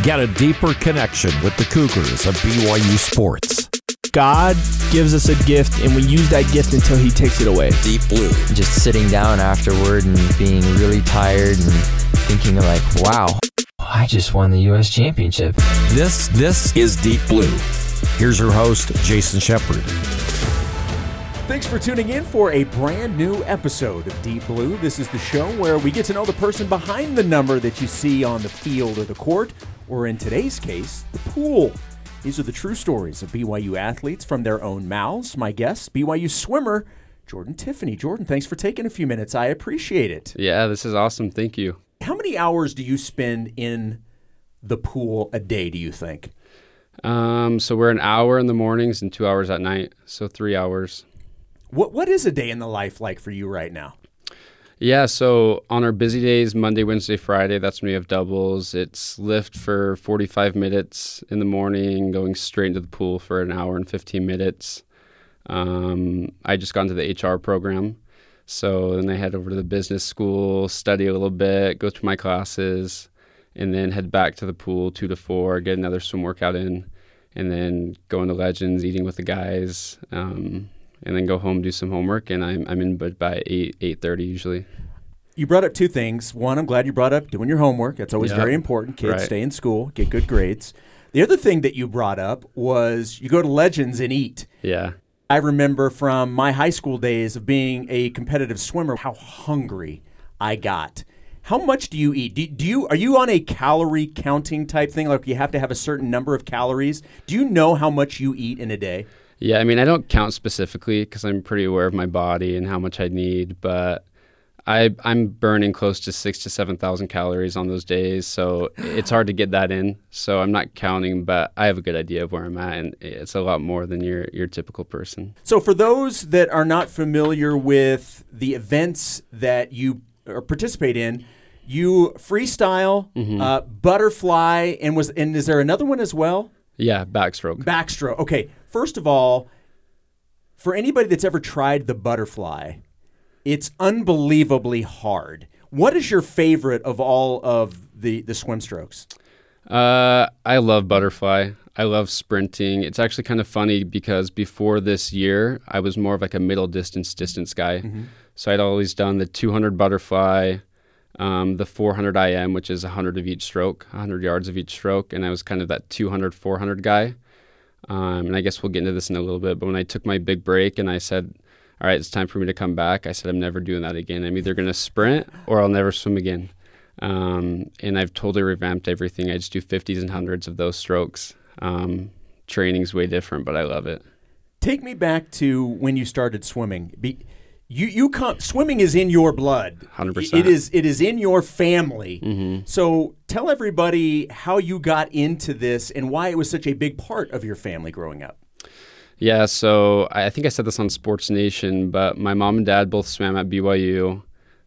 Get a deeper connection with the Cougars of BYU sports. God gives us a gift, and we use that gift until he takes it away. Deep Blue. Just sitting down afterward and being really tired and thinking like, wow, I just won the U.S. championship. This is Deep Blue. Here's your host, Jason Shepard. Thanks for tuning in for a brand new episode of Deep Blue. This is the show where we get to know the person behind the number that you see on the field or the court, or in today's case, the pool. These are the true stories of BYU athletes from their own mouths. My guest, BYU swimmer, Jordan Tiffany. Jordan, thanks for taking a few minutes. I appreciate it. Yeah, this is awesome. Thank you. How many hours do you spend in the pool a day, do you think? So we're an hour in the mornings and 2 hours at night, so 3 hours. What is a day in the life like for you right now? Yeah, so on our busy days, Monday, Wednesday, Friday, that's when we have doubles. It's lift for 45 minutes in the morning, going straight into the pool for an hour and 15 minutes. I just got into the HR program, so then I head over to the business school, study a little bit, go through my classes, and then head back to the pool 2 to 4, get another swim workout in, and then go into Legends, eating with the guys, and then go home, do some homework, and I'm in bed by 8:30 usually. You brought up two things. One, I'm glad you brought up doing your homework. That's always very important. Kids stay in school, get good grades. The other thing that you brought up was you go to Legends and eat. Yeah. I remember from my high school days of being a competitive swimmer how hungry I got. How much do you eat? Are you on a calorie counting type thing? Like you have to have a certain number of calories? Do you know how much you eat in a day? Yeah, I mean, I don't count specifically because I'm pretty aware of my body and how much I need, but I'm burning close to 6,000 to 7,000 calories on those days, so it's hard to get that in. So I'm not counting, but I have a good idea of where I'm at, and it's a lot more than your typical person. So for those that are not familiar with the events that you participate in, you freestyle, butterfly, and is there another one as well? Yeah, backstroke. Backstroke. Okay, first of all, for anybody that's ever tried the butterfly, it's unbelievably hard. What is your favorite of all of the swim strokes? I love butterfly. I love sprinting. It's actually kind of funny because before this year, I was more of like a middle distance guy. Mm-hmm. So I'd always done the 200 butterfly, the 400 IM, which is 100 of each stroke, 100 yards of each stroke, and I was kind of that 200, 400 guy. And I guess we'll get into this in a little bit, but when I took my big break and I said, all right, it's time for me to come back, I said, I'm never doing that again. I'm either going to sprint or I'll never swim again. And I've totally revamped everything. I just do 50s and 100s of those strokes. Training's way different, but I love it. Take me back to when you started swimming. Swimming is in your blood. 100%. It is in your family. Mm-hmm. So tell everybody how you got into this and why it was such a big part of your family growing up. Yeah, so I think I said this on Sports Nation, but my mom and dad both swam at BYU.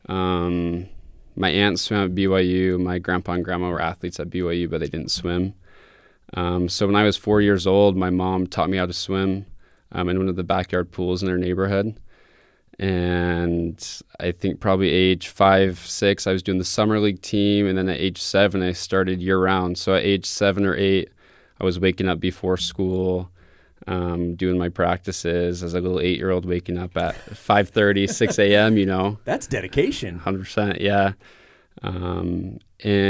My aunt swam at BYU. My grandpa and grandma were athletes at BYU, but they didn't swim. So when I was 4 years old, my mom taught me how to swim in one of the backyard pools in their neighborhood. And I think probably age 5, 6, I was doing the summer league team. And then at age 7, I started year round. So at age 7 or 8, I was waking up before school, doing my practices as a little 8-year-old, waking up at 5:30, 6 a.m., you know. That's dedication. 100%, yeah. And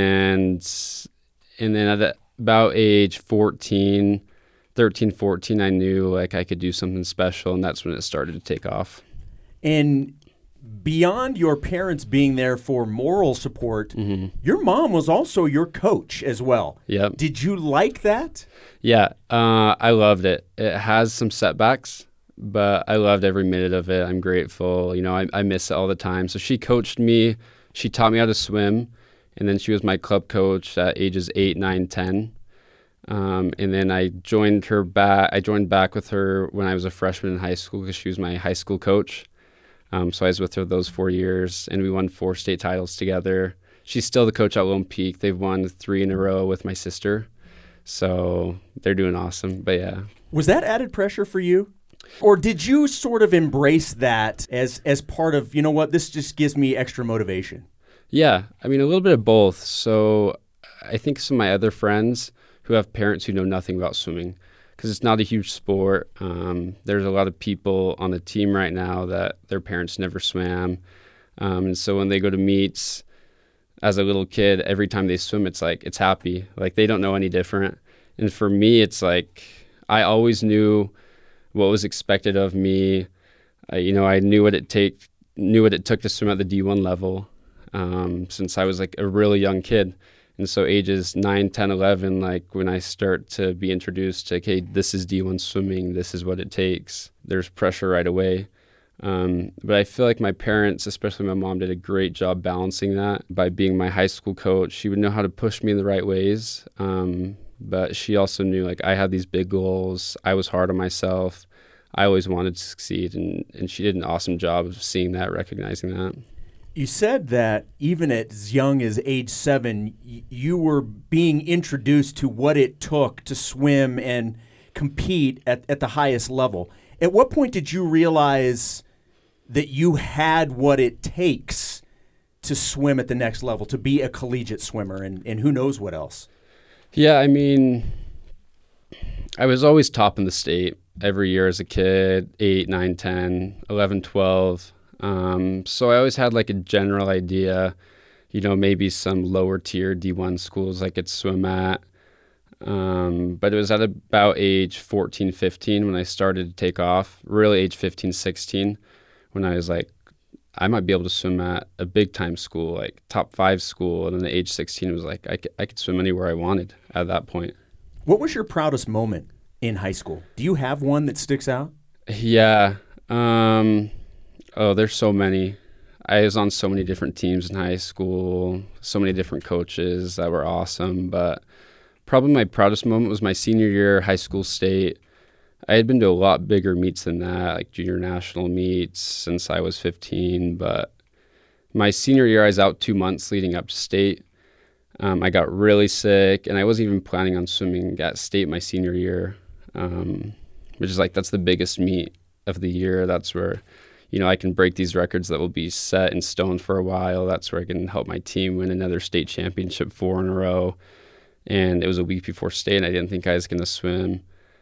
then at about age 13, 14, I knew like I could do something special, and that's when it started to take off. And beyond your parents being there for moral support, your mom was also your coach as well. Yep. Did you like that? Yeah, I loved it. It has some setbacks, but I loved every minute of it. I'm grateful. You know, I miss it all the time. So she coached me. She taught me how to swim, and then she was my club coach at ages 8, 9, 10. And then I joined back with her when I was a freshman in high school because she was my high school coach. So I was with her those 4 years, and we won 4 state titles together. She's still the coach at Lone Peak. They've won 3 in a row with my sister. So they're doing awesome. But yeah. Was that added pressure for you? Or did you sort of embrace that as part of, you know what, this just gives me extra motivation? Yeah. I mean, a little bit of both. So I think some of my other friends who have parents who know nothing about swimming, because it's not a huge sport. There's a lot of people on the team right now that their parents never swam. And so when they go to meets as a little kid, every time they swim, it's like, it's happy. Like they don't know any different. And for me, it's like, I always knew what was expected of me. I knew what it took to swim at the D1 level since I was like a really young kid. And so ages 9, 10, 11, like when I start to be introduced to, okay, this is D1 swimming, this is what it takes, there's pressure right away. But I feel like my parents, especially my mom, did a great job balancing that by being my high school coach. She would know how to push me in the right ways. But she also knew like I had these big goals. I was hard on myself. I always wanted to succeed. And she did an awesome job of seeing that, recognizing that. You said that even as young as age 7, you were being introduced to what it took to swim and compete at the highest level. At what point did you realize that you had what it takes to swim at the next level, to be a collegiate swimmer and who knows what else? Yeah, I mean, I was always top in the state every year as a kid, 8, 9, 10, 11, 12. So I always had like a general idea, maybe some lower tier D1 schools I could swim at. But it was at about age 14, 15 when I started to take off, really age 15, 16, when I was like, I might be able to swim at a big time school, like top 5 school. And then at age 16, it was like, I could swim anywhere I wanted at that point. What was your proudest moment in high school? Do you have one that sticks out? Yeah. There's so many. I was on so many different teams in high school, so many different coaches that were awesome. But probably my proudest moment was my senior year, high school state. I had been to a lot bigger meets than that, like junior national meets since I was 15. But my senior year, I was out 2 months leading up to state. I got really sick, and I wasn't even planning on swimming at state my senior year, which is like, that's the biggest meet of the year. That's where, I can break these records that will be set in stone for a while. That's where I can help my team win another state championship 4 in a row. And it was a week before state, and I didn't think I was going to swim.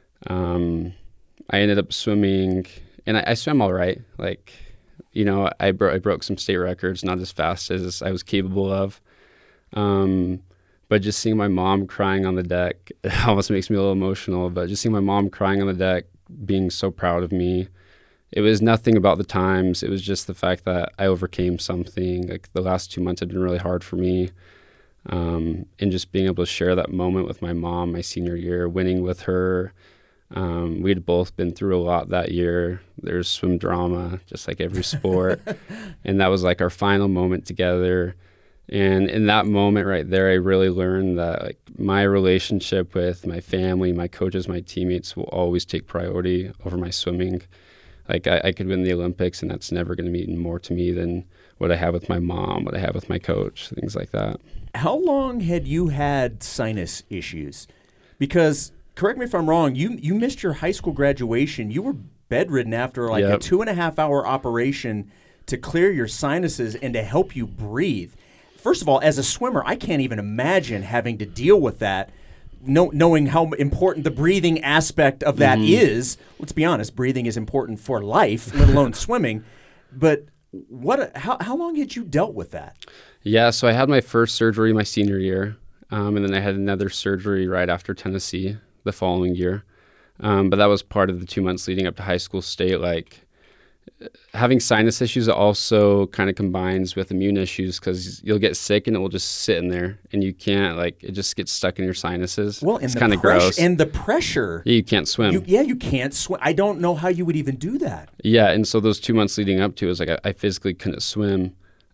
I ended up swimming, and I swam all right. Like, I broke some state records, not as fast as I was capable of. But just seeing my mom crying on the deck, it almost makes me a little emotional, but just seeing my mom crying on the deck, being so proud of me. It was nothing about the times. It was just the fact that I overcame something. Like the last 2 months had been really hard for me. And just being able to share that moment with my mom my senior year, winning with her. We had both been through a lot that year. There's swim drama, just like every sport. And that was like our final moment together. And in that moment right there, I really learned that like my relationship with my family, my coaches, my teammates will always take priority over my swimming. Like I could win the Olympics, and that's never going to mean more to me than what I have with my mom, what I have with my coach, things like that. How long had you had sinus issues? Because, correct me if I'm wrong, you missed your high school graduation. You were bedridden after like a 2.5-hour operation to clear your sinuses and to help you breathe. First of all, as a swimmer, I can't even imagine having to deal with that, knowing how important the breathing aspect of that is. Let's be honest, breathing is important for life, let alone swimming. But how long had you dealt with that? Yeah, so I had my first surgery my senior year, and then I had another surgery right after Tennessee the following year. But that was part of the 2 months leading up to high school state. Like having sinus issues also kind of combines with immune issues, because you'll get sick and it will just sit in there, and you can't, like, it just gets stuck in your sinuses. Well, and it's kind of gross. And the pressure. Yeah, you can't swim. You can't swim. I don't know how you would even do that. Yeah, and so those 2 months leading up to it was like I physically couldn't swim.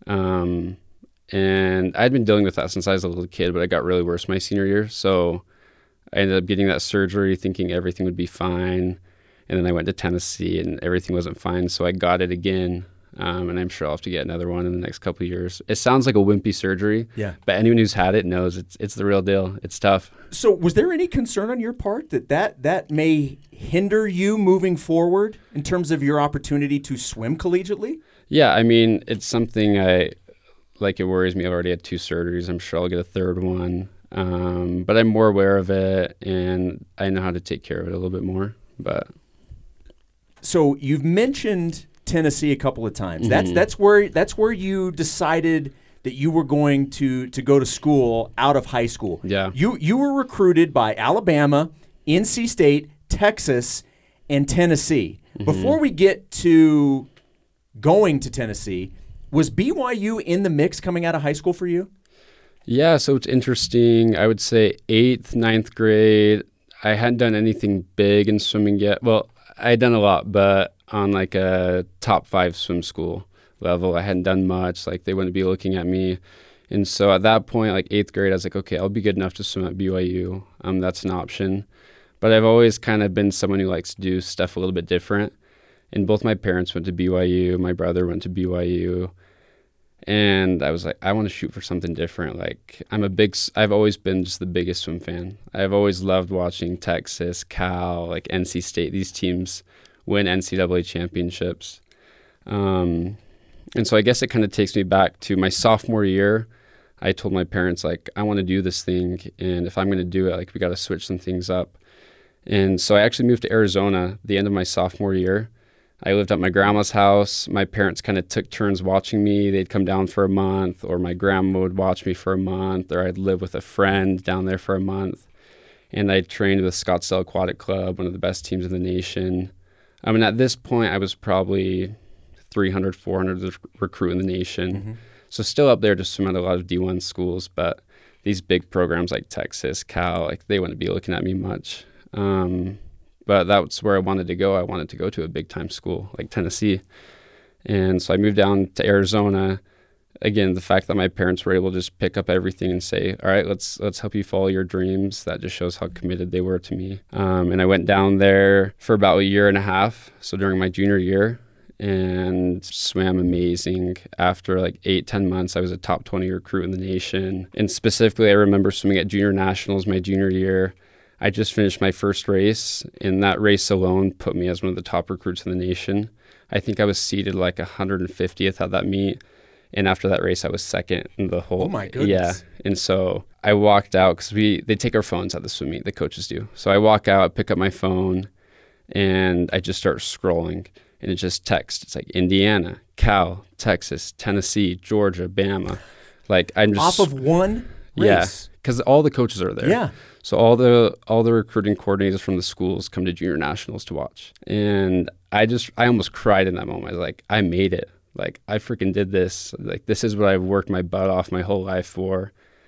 And I'd been dealing with that since I was a little kid, but it got really worse my senior year. So I ended up getting that surgery thinking everything would be fine. And then I went to Tennessee and everything wasn't fine. So I got it again. And I'm sure I'll have to get another one in the next couple of years. It sounds like a wimpy surgery. Yeah. But anyone who's had it knows it's the real deal. It's tough. So was there any concern on your part that may hinder you moving forward in terms of your opportunity to swim collegiately? Yeah, I mean, it's something it worries me. I've already had 2 surgeries. I'm sure I'll get a third one. But I'm more aware of it, and I know how to take care of it a little bit more. But so you've mentioned Tennessee a couple of times. That's where you decided that you were going to go to school out of high school. Yeah. You were recruited by Alabama, NC State, Texas, and Tennessee. Before we get to going to Tennessee, was BYU in the mix coming out of high school for you? yeah, so it's interesting. I would say 8th, 9th grade, I hadn't done anything big in swimming yet. Well, I had done a lot, but on like a top 5 swim school level, I hadn't done much. Like they wouldn't be looking at me. And so at that point, like 8th grade, I was like, okay, I'll be good enough to swim at BYU. That's an option. But I've always kind of been someone who likes to do stuff a little bit different. And both my parents went to BYU. My brother went to BYU. And I was like, I want to shoot for something different. Like I've always been just the biggest swim fan. I've always loved watching Texas, Cal, like NC State, these teams win NCAA championships. And so I guess it kind of takes me back to my sophomore year. I told my parents, like, I want to do this thing. And if I'm going to do it, like, we got to switch some things up. And so I actually moved to Arizona the end of my sophomore year. I lived at my grandma's house. My parents kind of took turns watching me. They'd come down for a month, or my grandma would watch me for a month, or I'd live with a friend down there for a month. And I trained with Scottsdale Aquatic Club, one of the best teams in the nation. I mean, at this point, I was probably 300, 400 recruit in the nation. Mm-hmm. So still up there to swim at a lot of D1 schools, but these big programs like Texas, Cal, like they wouldn't be looking at me much. But that's where I wanted to go. I wanted to go to a big time school like Tennessee. And so I moved down to Arizona. Again, the fact that my parents were able to just pick up everything and say, all right, let's help you follow your dreams. That just shows how committed they were to me. And I went down there for about a year and a half. So during my junior year, and swam amazing. After like 8-10 months, I was a top 20 recruit in the nation. And specifically, I remember swimming at junior nationals my junior year. I just finished my first race, and that race alone put me as one of the top recruits in the nation. I think I was seeded like 150th at that meet. And after that race, I was second in the whole. Oh my goodness. Yeah. And so I walked out because they take our phones at the swim meet, the coaches do. So I walk out, pick up my phone, and I just start scrolling. And it just text. It's like Indiana, Cal, Texas, Tennessee, Georgia, Bama. Like I'm just off of one race. Yeah, because all the coaches are there. Yeah. So all the recruiting coordinators from the schools come to junior nationals to watch. And I almost cried in that moment. I was like, I made it. Like I freaking did this. Like this is what I've worked my butt off my whole life for.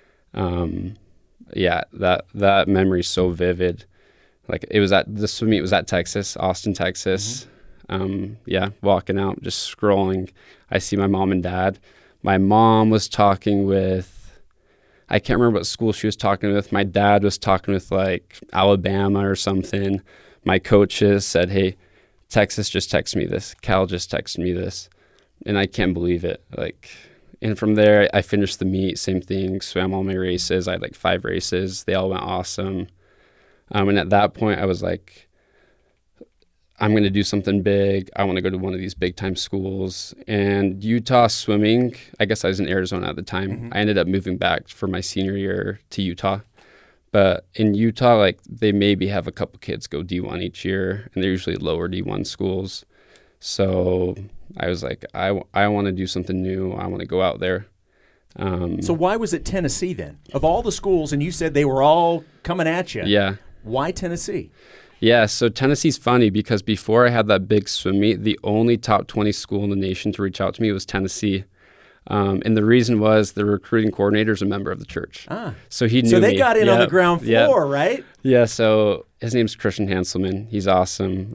Yeah, that memory is so vivid. Like it was at the swim meet was at Texas, Austin, Texas. Mm-hmm. Walking out, just scrolling. I see my mom and dad. My mom was talking with, I can't remember what school she was talking with. My dad was talking with like Alabama or something. My coaches said, hey, Texas just texted me this. Cal just texted me this. And I can't believe it. Like, and from there, I finished the meet, same thing, swam all my races. I had like 5 races. They all went awesome. And at that point, I was like, I'm going to do something big. I want to go to one of these big time schools. And Utah swimming, I guess I was in Arizona at the time. Mm-hmm. I ended up moving back for my senior year to Utah. But in Utah, like they maybe have a couple kids go D1 each year, and they're usually lower D1 schools. So I was like, I want to do something new. I want to go out there. So why was it Tennessee then? Of all the schools, and you said they were all coming at you. Yeah. Why Tennessee? Yeah, so Tennessee's funny because before I had that big swim meet, the only top 20 school in the nation to reach out to me was Tennessee. And the reason was the recruiting coordinator is a member of the church. So he knew me. So they got in on the ground floor, right? Yeah, so his name's Christian Hanselman. He's awesome.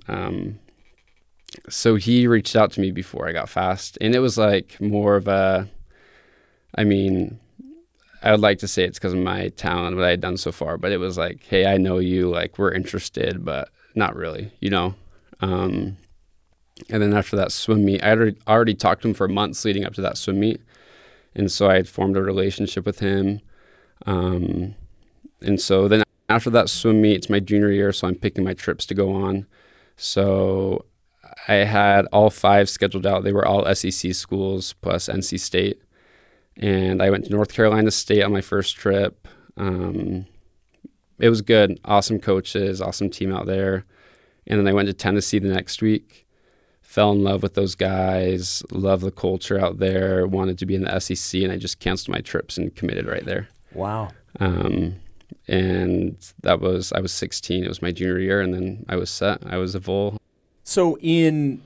So he reached out to me before I got fast. And it was like more of a, I mean, I would like to say it's because of my talent, what I had done so far, but it was like, hey, I know you, like, we're interested, but not really, you know? And then after that swim meet, I had already talked to him for months leading up to that swim meet. And so I had formed a relationship with him. And so then after that swim meet, it's my junior year, so I'm picking my trips to go on. So I had all 5 scheduled out. They were all SEC schools plus NC State. And I went to North Carolina State on my first trip. It was good. Awesome coaches, awesome team out there. And then I went to Tennessee the next week, fell in love with those guys, love the culture out there, wanted to be in the SEC, and I just canceled my trips and committed right there. Wow. And I was 16. It was my junior year, and then I was set. I was a Vol. So in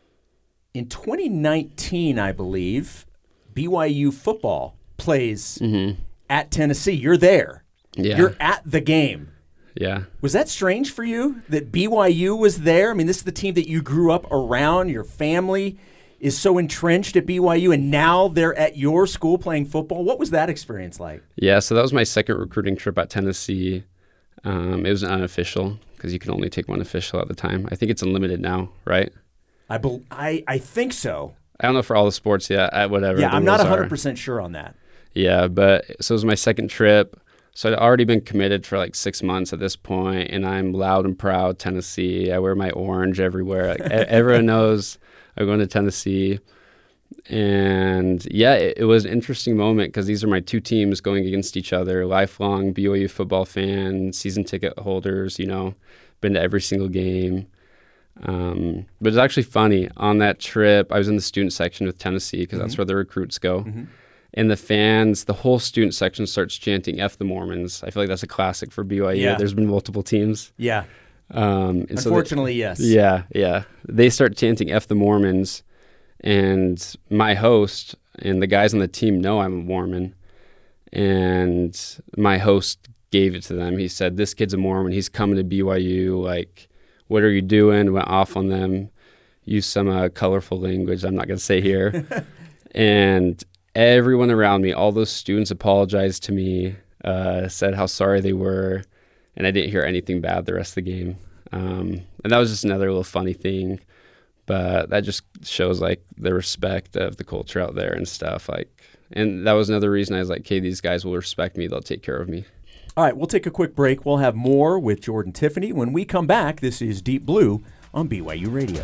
2019, I believe, BYU football plays at Tennessee. You're there. Yeah. You're at the game. Yeah. Was that strange for you that BYU was there? I mean, this is the team that you grew up around. Your family is so entrenched at BYU, and now they're at your school playing football. What was that experience like? Yeah, so that was my second recruiting trip at Tennessee. It was an unofficial because you can only take one official at the time. I think it's unlimited now, right? I think so. I don't know for all the sports yet, whatever. Yeah, I'm not rules 100% sure on that. Yeah, but so it was my second trip. So I'd already been committed for like 6 months at this point, and I'm loud and proud Tennessee. I wear my orange everywhere. Like, everyone knows I'm going to Tennessee. And yeah, it was an interesting moment because these are my two teams going against each other, lifelong BYU football fans, season ticket holders, been to every single game. But it's actually funny. On that trip, I was in the student section with Tennessee because that's where the recruits go. And the fans, the whole student section starts chanting F the Mormons. I feel like that's a classic for BYU. Yeah. There's been multiple teams. Yeah. And Unfortunately, yes. Yeah. They start chanting F the Mormons. And my host and the guys on the team know I'm a Mormon. And my host gave it to them. He said, "This kid's a Mormon. He's coming to BYU. Like, what are you doing?" Went off on them. Used some colorful language I'm not going to say here. And everyone around me, all those students apologized to me, said how sorry they were, and I didn't hear anything bad the rest of the game. And that was just another little funny thing, but that just shows like the respect of the culture out there and stuff. And that was another reason I was like, "Okay, these guys will respect me. They'll take care of me." All right, we'll take a quick break. We'll have more with Jordan Tiffany. When we come back, this is Deep Blue on BYU Radio.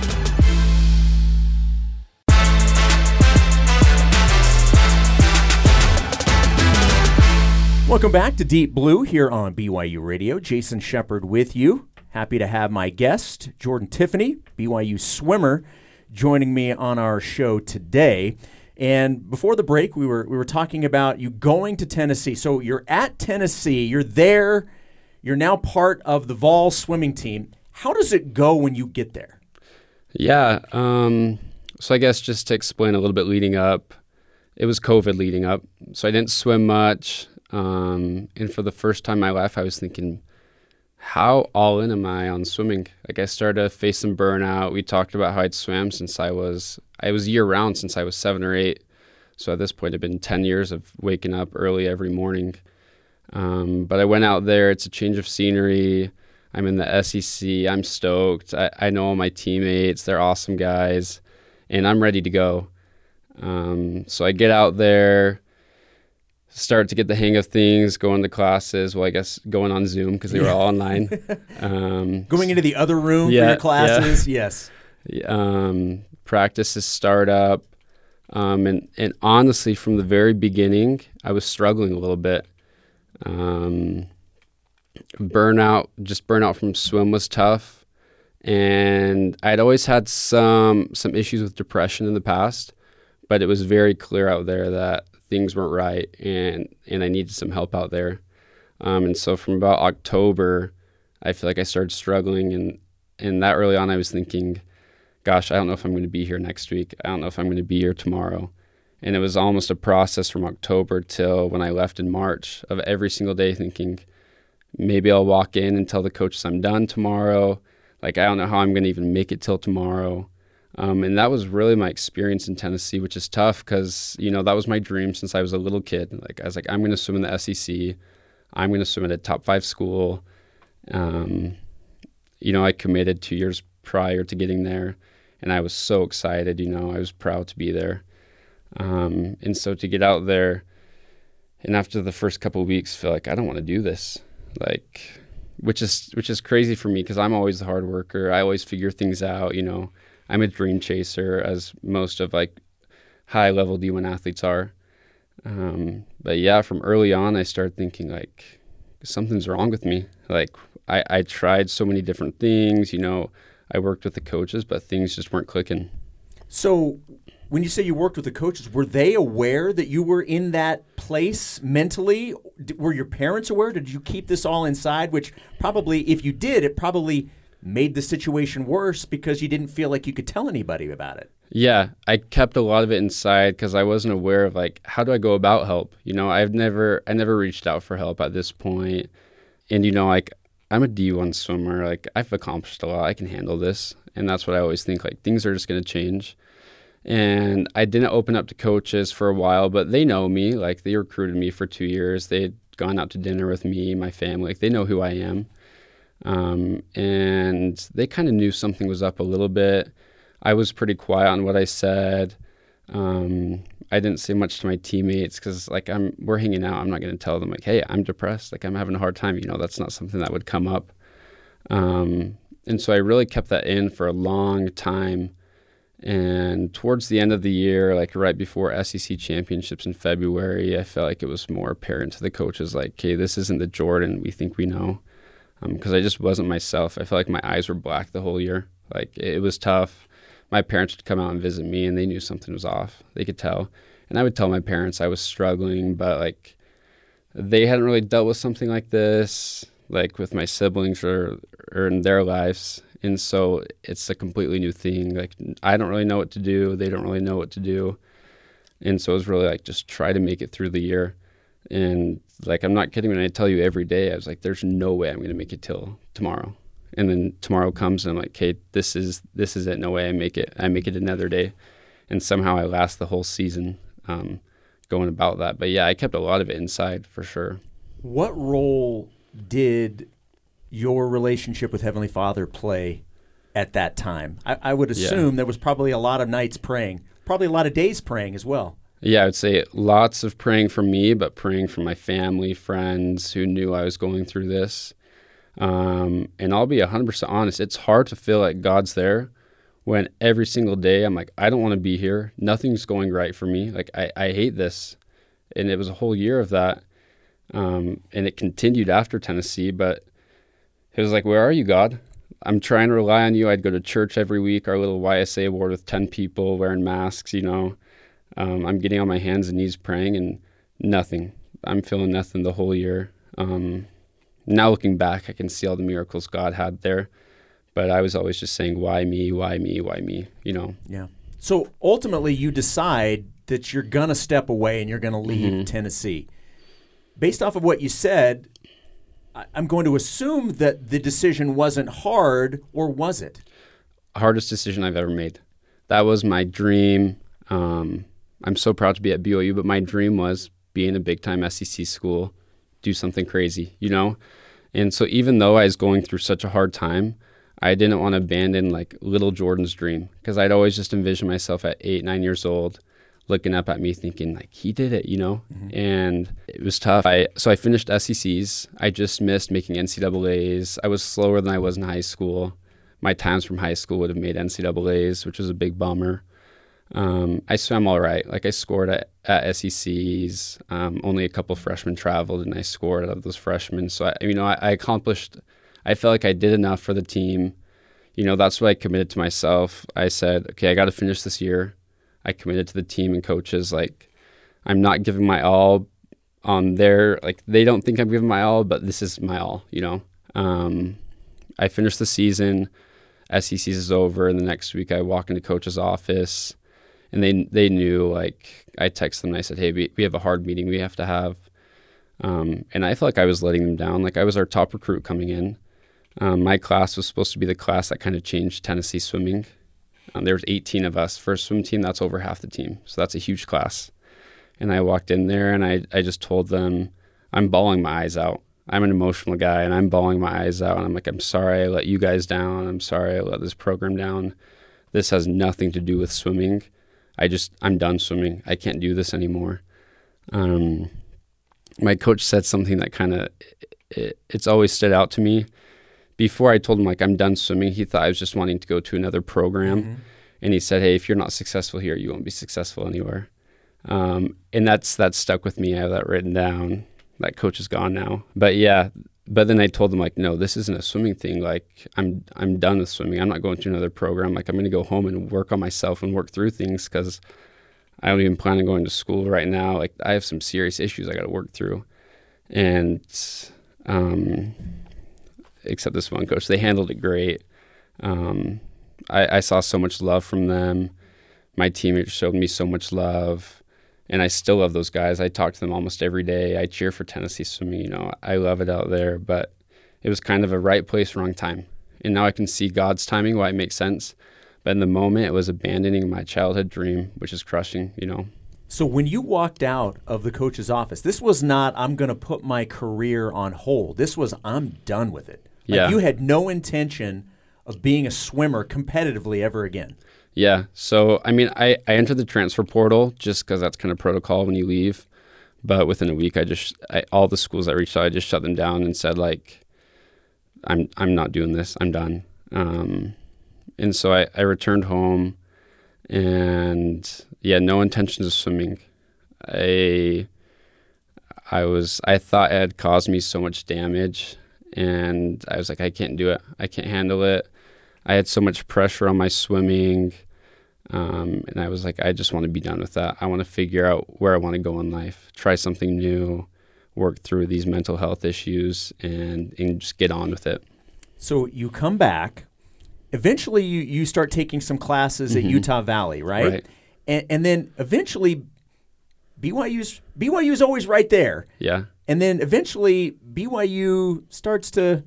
Welcome back to Deep Blue here on BYU Radio. Jason Shepard with you. Happy to have my guest, Jordan Tiffany, BYU swimmer, joining me on our show today. And before the break, we were talking about you going to Tennessee. So you're at Tennessee. You're there. You're now part of the Vol swimming team. How does it go when you get there? Yeah. So I guess just to explain a little bit leading up, it was COVID leading up. So I didn't swim much. And for the first time in my life, I was thinking, how all in am I on swimming? Like, I started to face some burnout. We talked about how I'd swam since I was year round since I was 7 or 8. So at this point, it'd been 10 years of waking up early every morning. But I went out there. It's a change of scenery. I'm in the SEC. I'm stoked. I know all my teammates. They're awesome guys. And I'm ready to go. So I get out there, start to get the hang of things, going to classes. Well, I guess going on Zoom because they were all online. Going into the other room for your classes, yes. Practices start up. And honestly, from the very beginning, I was struggling a little bit. Burnout from swim was tough. And I'd always had some issues with depression in the past, but it was very clear out there that things weren't right, and I needed some help out there. And so from about October, I feel like I started struggling, and that early on I was thinking, gosh, I don't know if I'm going to be here next week. I don't know if I'm going to be here tomorrow. And it was almost a process from October till when I left in March of every single day thinking, maybe I'll walk in and tell the coaches I'm done tomorrow. Like, I don't know how I'm going to even make it till tomorrow. And that was really my experience in Tennessee, which is tough because, that was my dream since I was a little kid. Like, I was like, I'm going to swim in the SEC. I'm going to swim at a top 5 school. I committed 2 years prior to getting there, and I was so excited. I was proud to be there. And so to get out there, and after the first couple of weeks, feel like I don't want to do this, which is crazy for me because I'm always the hard worker. I always figure things out. I'm a dream chaser, as most of high level D1 athletes are. But yeah, from early on, I started thinking like something's wrong with me. Like I tried so many different things, you know, I worked with the coaches, but things just weren't clicking. So when you say you worked with the coaches, were they aware that you were in that place mentally? Were your parents aware? Did you keep this all inside? Which probably, if you did, it probably made the situation worse because you didn't feel like you could tell anybody about it. Yeah, I kept a lot of it inside because I wasn't aware of like, how do I go about help? You know, I never reached out for help at this point. And, you know, like I'm a D1 swimmer, like I've accomplished a lot, I can handle this. And that's what I always think, like things are just going to change. And I didn't open up to coaches for a while, but they know me, like they recruited me for 2 years. They had gone out to dinner with me, my family, like they know who I am. And they kind of knew something was up a little bit. I was pretty quiet on what I said. I didn't say much to my teammates because like we're hanging out. I'm not going to tell them like, hey, I'm depressed. Like I'm having a hard time. You know, that's not something that would come up. And so I really kept that in for a long time. And towards the end of the year, like right before SEC championships in February, I felt like it was more apparent to the coaches like, hey, this isn't the Jordan we think we know. Because I just wasn't myself. I felt like my eyes were black the whole year. Like it was tough. My parents would come out and visit me and they knew something was off. They could tell. And I would tell my parents I was struggling, but like they hadn't really dealt with something like this, like with my siblings or in their lives. And so it's a completely new thing. Like I don't really know what to do. They don't really know what to do. And so it was really like just try to make it through the year. And like I'm not kidding when I tell you every day, I was like, there's no way I'm going to make it till tomorrow. And then tomorrow comes and I'm like, okay, this is it. No way I make it. I make it another day. And somehow I last the whole season going about that. But yeah, I kept a lot of it inside for sure. What role did your relationship with Heavenly Father play at that time? I would assume there was probably a lot of nights praying, probably a lot of days praying as well. Yeah, I would say lots of praying for me, but praying for my family, friends who knew I was going through this. And I'll be 100% honest, it's hard to feel like God's there when every single day I'm like, I don't want to be here. Nothing's going right for me. Like, I hate this. And it was a whole year of that. And it continued after Tennessee, but it was like, where are you, God? I'm trying to rely on you. I'd go to church every week, our little YSA ward with 10 people wearing masks, you know. I'm getting on my hands and knees praying and nothing. I'm feeling nothing the whole year. Now looking back, I can see all the miracles God had there. But I was always just saying, why me, why me, why me, you know? Yeah. So ultimately you decide that you're going to step away and you're going to leave Tennessee. Based off of what you said, I'm going to assume that the decision wasn't hard, or was it? Hardest decision I've ever made. That was my dream. I'm so proud to be at BYU, but my dream was be in a big-time SEC school, do something crazy, you know? And so even though I was going through such a hard time, I didn't want to abandon like little Jordan's dream, because I'd always just envision myself at 8, 9 years old looking up at me thinking like, he did it, you know? And it was tough. So I finished SECs. I just missed making NCAAs. I was slower than I was in high school. My times from high school would have made NCAAs, which was a big bummer. I swam all right. Like I scored at SECs. Only a couple freshmen traveled, and I scored out of those freshmen. So I accomplished. I felt like I did enough for the team. You know, that's what I committed to myself. I said, okay, I got to finish this year. I committed to the team and coaches. Like, I'm not giving my all on their. Like, they don't think I'm giving my all, but this is my all. You know, I finished the season. SECs is over, and the next week I walk into coach's office. And they knew, like, I texted them and I said, hey, we have a hard meeting we have to have. And I felt like I was letting them down. Like, I was our top recruit coming in. My class was supposed to be the class that kind of changed Tennessee swimming. There was 18 of us. For a swim team, that's over half the team. So that's a huge class. And I walked in there and I just told them, I'm bawling my eyes out. I'm an emotional guy and I'm bawling my eyes out. And I'm like, I'm sorry I let you guys down. I'm sorry I let this program down. This has nothing to do with swimming. I'm done swimming. I can't do this anymore. My coach said something that kind of, it's always stood out to me. Before I told him, like, I'm done swimming, he thought I was just wanting to go to another program. And he said, hey, if you're not successful here, you won't be successful anywhere. And that's stuck with me. I have that written down. That coach is gone now. But yeah, but then I told them, like, no, this isn't a swimming thing. Like, I'm done with swimming. I'm not going to another program. Like, I'm going to go home and work on myself and work through things, because I don't even plan on going to school right now. Like, I have some serious issues I got to work through. And except this one coach, they handled it great. I saw so much love from them. My teammates showed me so much love. And I still love those guys. I talk to them almost every day. I cheer for Tennessee swimming. You know, I love it out there. But it was kind of a right place, wrong time. And now I can see God's timing, why it makes sense. But in the moment, it was abandoning my childhood dream, which is crushing, you know. So when you walked out of the coach's office, this was not, I'm going to put my career on hold. This was, I'm done with it. Like, Yeah. you had no intention of being a swimmer competitively ever again. Yeah. So, I mean, I entered the transfer portal just because that's kind of protocol when you leave. But within a week, all the schools I reached out, I just shut them down and said, like, I'm not doing this. I'm done. And so I returned home, and yeah, no intentions of swimming. I thought it had caused me so much damage, and I was like, I can't do it. I can't handle it. I had so much pressure on my swimming, and I was like, I just want to be done with that. I want to figure out where I want to go in life, try something new, work through these mental health issues, and just get on with it. So you come back. Eventually, you start taking some classes at Utah Valley, right? Right. And then eventually, BYU's always right there. Yeah. And then eventually, BYU starts to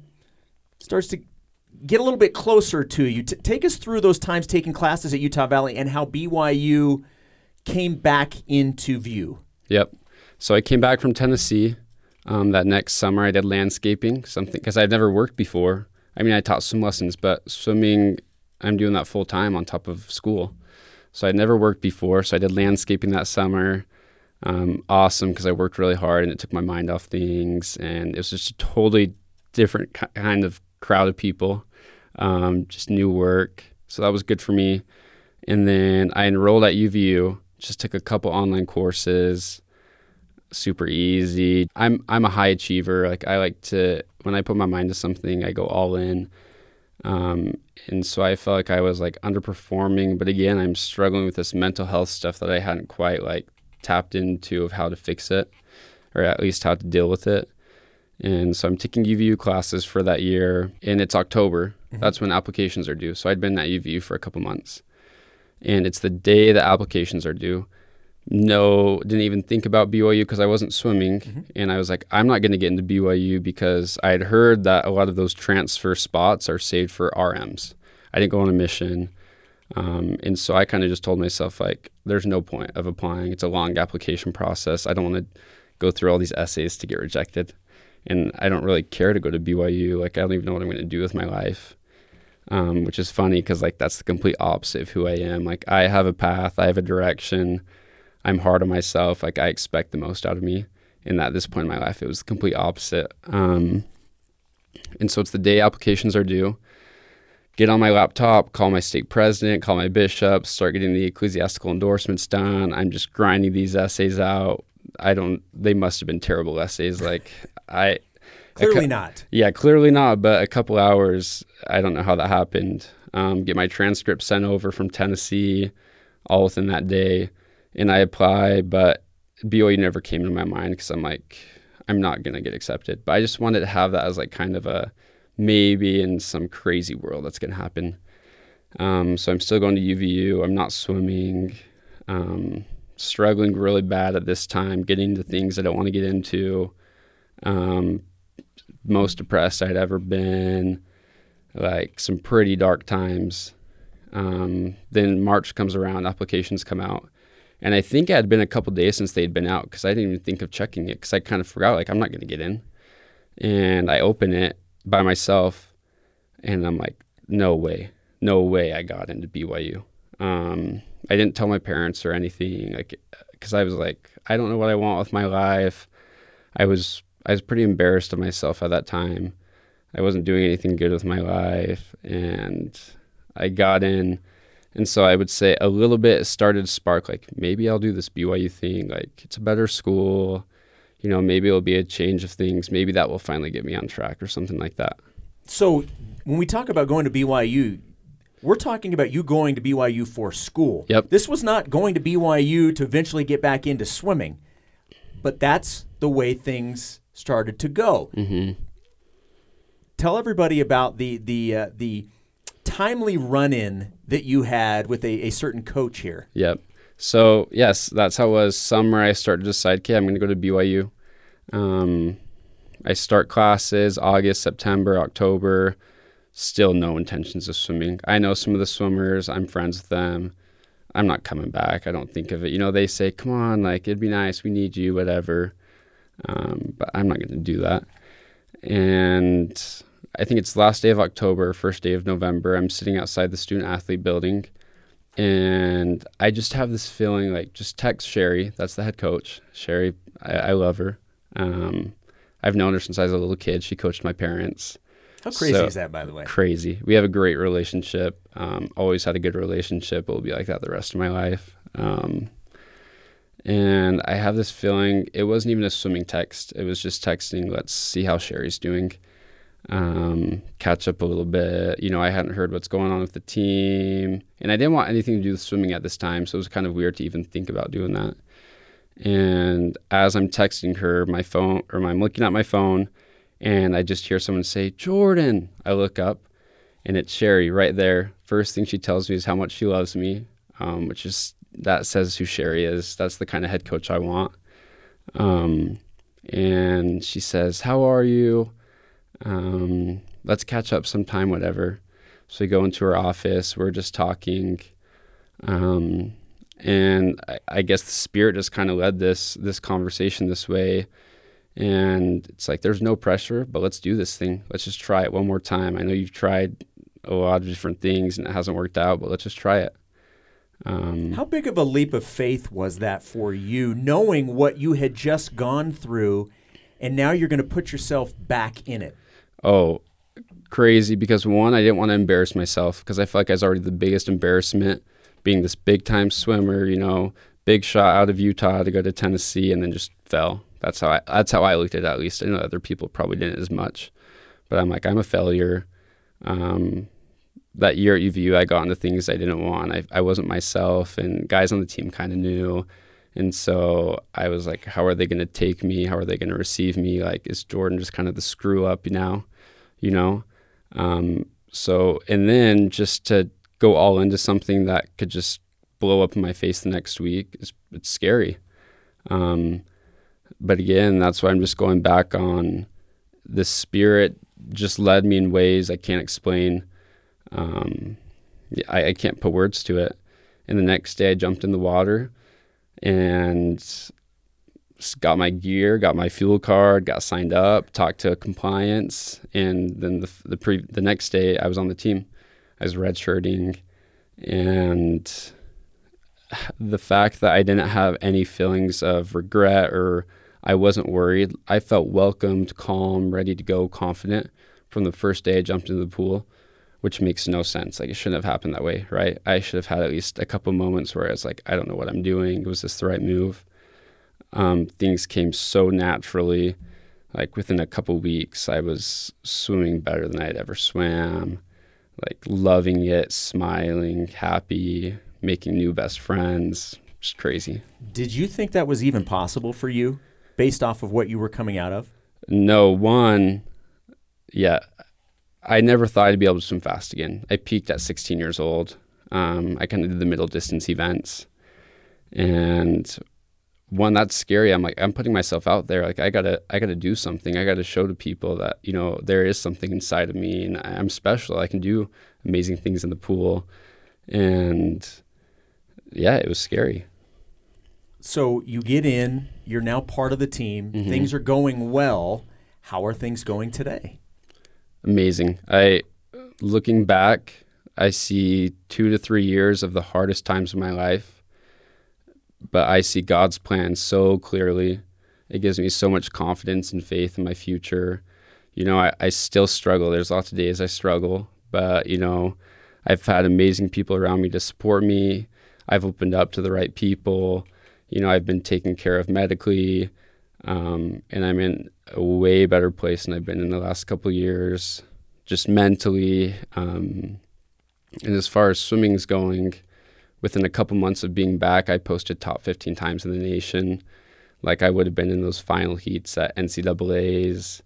get a little bit closer to you. Take us through those times taking classes at Utah Valley and how BYU came back into view. Yep. So I came back from Tennessee. That next summer, I did landscaping, something because I'd never worked before. I mean, I taught swim lessons, but swimming, I'm doing that full time on top of school. So I'd never worked before. So I did landscaping that summer. Awesome, because I worked really hard and it took my mind off things. And it was just a totally different kind of crowd of people, just new work. So that was good for me. And then I enrolled at UVU, just took a couple online courses, super easy. I'm a high achiever. Like, I like to, when I put my mind to something, I go all in. And so I felt like I was like underperforming, but again, I'm struggling with this mental health stuff that I hadn't quite like tapped into of how to fix it, or at least how to deal with it. And so I'm taking UVU classes for that year, and it's October. Mm-hmm. That's when applications are due. So I'd been at UVU for a couple months, and it's the day the applications are due. No, didn't even think about BYU because I wasn't swimming. Mm-hmm. And I was like, I'm not going to get into BYU because I had heard that a lot of those transfer spots are saved for RMs. I didn't go on a mission. And so I kind of just told myself, like, there's no point of applying. It's a long application process. I don't want to go through all these essays to get rejected. And I don't really care to go to BYU. Like, I don't even know what I'm going to do with my life, which is funny because, like, that's the complete opposite of who I am. Like, I have a path. I have a direction. I'm hard on myself. Like, I expect the most out of me. And at this point in my life, it was the complete opposite. And so it's the day applications are due. Get on my laptop, call my stake president, call my bishop, start getting the ecclesiastical endorsements done. I'm just grinding these essays out. They must have been terrible essays. Like, Clearly not. Yeah, clearly not. But a couple hours, I don't know how that happened. Get my transcript sent over from Tennessee all within that day. And I apply, but BYU never came to my mind because I'm like, I'm not going to get accepted. But I just wanted to have that as like kind of a maybe in some crazy world that's going to happen. So I'm still going to UVU. I'm not swimming, struggling really bad at this time, getting into things I don't want to get into. Most depressed I'd ever been, like some pretty dark times. Then March comes around, applications come out. And I think it had been a couple days since they'd been out because I didn't even think of checking it because I kind of forgot, like, I'm not going to get in. And I open it by myself, and I'm like, no way I got into BYU. I didn't tell my parents or anything, like, because I was like, I don't know what I want with my life. I was pretty embarrassed of myself at that time. I wasn't doing anything good with my life, and I got in. And so I would say a little bit started to spark, like, maybe I'll do this BYU thing. Like, it's a better school. You know, maybe it'll be a change of things. Maybe that will finally get me on track or something like that. So when we talk about going to BYU, we're talking about you going to BYU for school. Yep. This was not going to BYU to eventually get back into swimming, but that's the way things started to go. Mm-hmm. Tell everybody about the timely run-in that you had with a certain coach here. Yep. So, yes, that's how it was. Summer, I started to decide, okay, I'm going to go to BYU. I start classes August, September, October. Still no intentions of swimming. I know some of the swimmers. I'm friends with them. I'm not coming back. I don't think of it. You know, they say, come on, like, it'd be nice. We need you, whatever. But I'm not going to do that. And I think it's the last day of October, first day of November. I'm sitting outside the student athlete building. And I just have this feeling like, just text Sherry. That's the head coach. Sherry, I love her. I've known her since I was a little kid. She coached my parents. How crazy is that, by the way? Crazy. We have a great relationship. Always had a good relationship. It will be like that the rest of my life. And I have this feeling, it wasn't even a swimming text. It was just texting, let's see how Sherry's doing. Catch up a little bit. You know, I hadn't heard what's going on with the team. And I didn't want anything to do with swimming at this time. So it was kind of weird to even think about doing that. And as I'm texting her, I'm looking at my phone, and I just hear someone say, Jordan. I look up, and it's Sherry right there. First thing she tells me is how much she loves me, that says who Sherry is. That's the kind of head coach I want. And she says, how are you? Let's catch up sometime, whatever. So we go into her office. We're just talking. And I guess the Spirit just kind of led this conversation this way. And it's like, there's no pressure, but let's do this thing. Let's just try it one more time. I know you've tried a lot of different things and it hasn't worked out, but let's just try it. How big of a leap of faith was that for you, knowing what you had just gone through, and now you're going to put yourself back in it? Oh, crazy. Because one, I didn't want to embarrass myself because I felt like I was already the biggest embarrassment, being this big-time swimmer, you know, big shot out of Utah to go to Tennessee and then just fell. That's how I looked at it, at least. I know other people probably didn't as much. But I'm like, I'm a failure. That year at UVU, I got into things I didn't want. I wasn't myself, and guys on the team kind of knew. And so I was like, how are they going to take me? How are they going to receive me? Like, is Jordan just kind of the screw up now, you know? So, and then just to go all into something that could just blow up in my face the next week, it's scary. But again, that's why I'm just going back on the Spirit just led me in ways I can't explain. I can't put words to it. And the next day I jumped in the water and got my gear, got my fuel card, got signed up, talked to compliance. And then the next day I was on the team. I was redshirting, and the fact that I didn't have any feelings of regret or I wasn't worried. I felt welcomed, calm, ready to go, confident from the first day I jumped into the pool, which makes no sense. Like, it shouldn't have happened that way, right? I should have had at least a couple moments where I was like, I don't know what I'm doing. Was this the right move? Things came so naturally. Like, within a couple weeks, I was swimming better than I'd ever swam, like loving it, smiling, happy, making new best friends. Just crazy. Did you think that was even possible for you based off of what you were coming out of? No, I never thought I'd be able to swim fast again. I peaked at 16 years old. I kind of did the middle distance events. And one, that's scary. I'm like, I'm putting myself out there. Like, I gotta do something. I gotta show to people that, you know, there is something inside of me and I'm special. I can do amazing things in the pool. And yeah, it was scary. So you get in, you're now part of the team. Mm-hmm. Things are going well. How are things going today? Amazing. Looking back, I see 2 to 3 years of the hardest times of my life, but I see God's plan so clearly. It gives me so much confidence and faith in my future. You know, I still struggle. There's lots of days I struggle, but, you know, I've had amazing people around me to support me. I've opened up to the right people. I've been taken care of medically, and I'm in a way better place than I've been in the last couple of years, just mentally. And as far as swimming is going, within a couple months of being back, I posted top 15 times in the nation. Like I would have been in those final heats at NCAAs.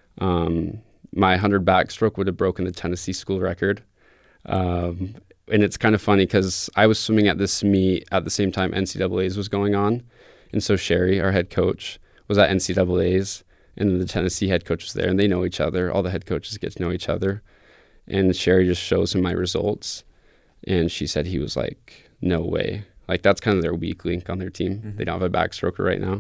My 100 backstroke would have broken the Tennessee school record. And it's kind of funny because I was swimming at this meet at the same time NCAAs was going on. And so Sherry, our head coach, was at NCAAs, and then the Tennessee head coach was there, and they know each other. All the head coaches get to know each other. And Sherry just shows him my results. And she said he was like, no way. Like that's kind of their weak link on their team. Mm-hmm. They don't have a backstroker right now.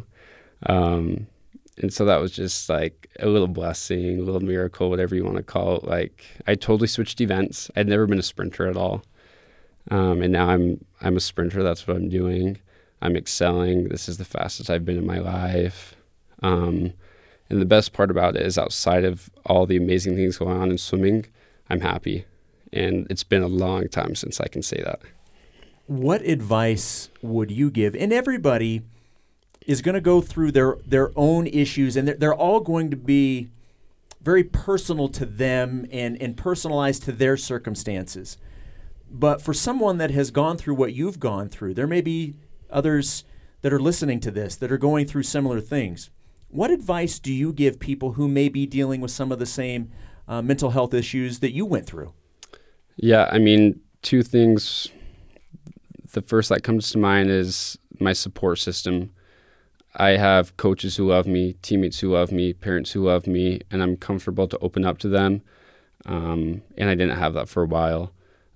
And so that was just like a little blessing, a little miracle, whatever you want to call it. Like I totally switched events. I'd never been a sprinter at all. And now I'm a sprinter. That's what I'm doing. I'm excelling. This is the fastest I've been in my life. And the best part about it is outside of all the amazing things going on in swimming, I'm happy. And it's been a long time since I can say that. What advice would you give? And everybody is going to go through their own issues, and they're all going to be very personal to them and personalized to their circumstances. But for someone that has gone through what you've gone through, there may be others that are listening to this that are going through similar things. What advice do you give people who may be dealing with some of the same mental health issues that you went through? Yeah, I mean, two things. The first that comes to mind is my support system. I have coaches who love me, teammates who love me, parents who love me, and I'm comfortable to open up to them. And I didn't have that for a while.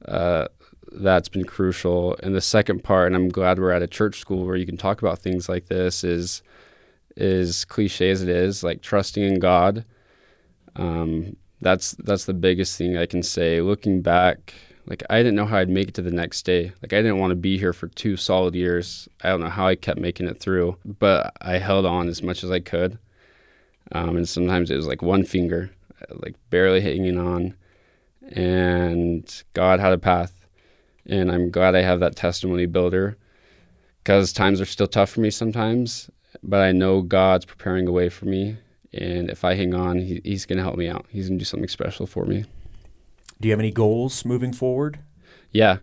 That's been crucial. And the second part, and I'm glad we're at a church school where you can talk about things like this, is cliche as it is, like trusting in God. That's the biggest thing I can say. Looking back, like I didn't know how I'd make it to the next day. Like I didn't want to be here for 2 solid years. I don't know how I kept making it through, but I held on as much as I could. And sometimes it was like one finger, like barely hanging on. And God had a path. And I'm glad I have that testimony builder, because times are still tough for me sometimes, but I know God's preparing a way for me. And if I hang on, he's going to help me out. He's going to do something special for me. Do you have any goals moving forward? Yeah.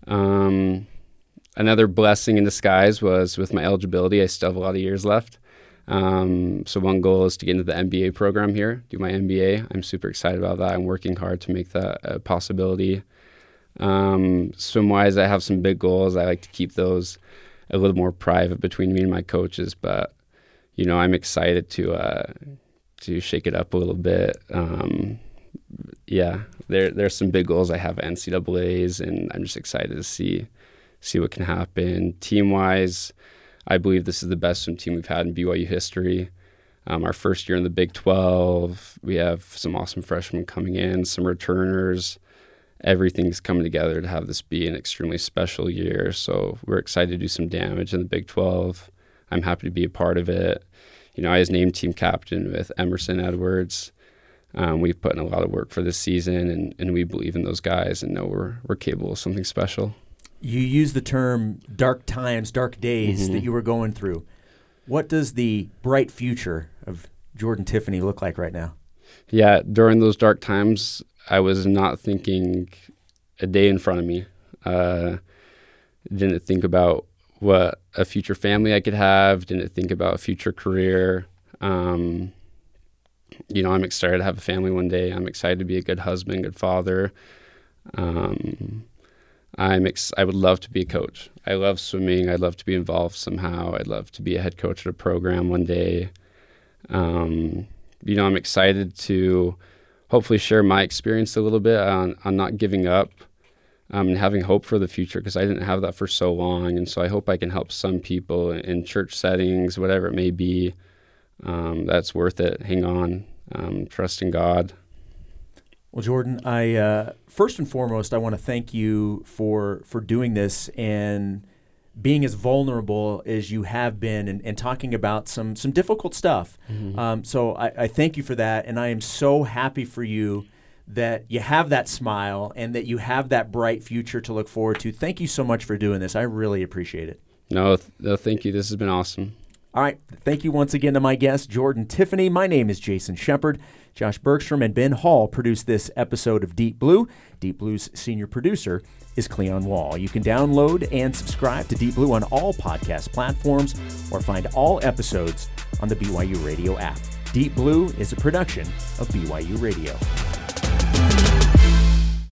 Another blessing in disguise was with my eligibility. I still have a lot of years left. So one goal is to get into the MBA program here, do my MBA. I'm super excited about that. I'm working hard to make that a possibility. Swim-wise, I have some big goals. I like to keep those a little more private between me and my coaches, but I'm excited to shake it up a little bit. Yeah, there's some big goals I have at NCAAs, and I'm just excited to see what can happen. Team-wise, I believe this is the best swim team we've had in BYU history. Our first year in the Big 12, we have some awesome freshmen coming in, some returners. Everything's coming together to have this be an extremely special year. So we're excited to do some damage in the Big 12. I'm happy to be a part of it. I was named team captain with Emerson Edwards. We've put in a lot of work for this season, and we believe in those guys and know we're capable of something special. You use the term dark times, dark days that you were going through. What does the bright future of Jordan Tiffany look like right now? Yeah, during those dark times, I was not thinking a day in front of me. Didn't think about what a future family I could have. Didn't think about a future career. I'm excited to have a family one day. I'm excited to be a good husband, good father. I would love to be a coach. I love swimming. I'd love to be involved somehow. I'd love to be a head coach at a program one day. I'm excited to hopefully share my experience a little bit on not giving up and having hope for the future, because I didn't have that for so long. And so I hope I can help some people in church settings, whatever it may be. That's worth it. Hang on. Trust in God. Well, Jordan, I first and foremost, I want to thank you for doing this and being as vulnerable as you have been and talking about some difficult stuff. So I thank you for that, and I am so happy for you that you have that smile and that you have that bright future to look forward to. Thank you so much for doing this. I really appreciate it. No, thank you. This has been awesome. All right. Thank you once again to my guest, Jordan Tiffany. My name is Jason Shepard. Josh Bergstrom and Ben Hall produced this episode of Deep Blue. Deep Blue's senior producer is Cleon Wall. You can download and subscribe to Deep Blue on all podcast platforms or find all episodes on the BYU Radio app. Deep Blue is a production of BYU Radio.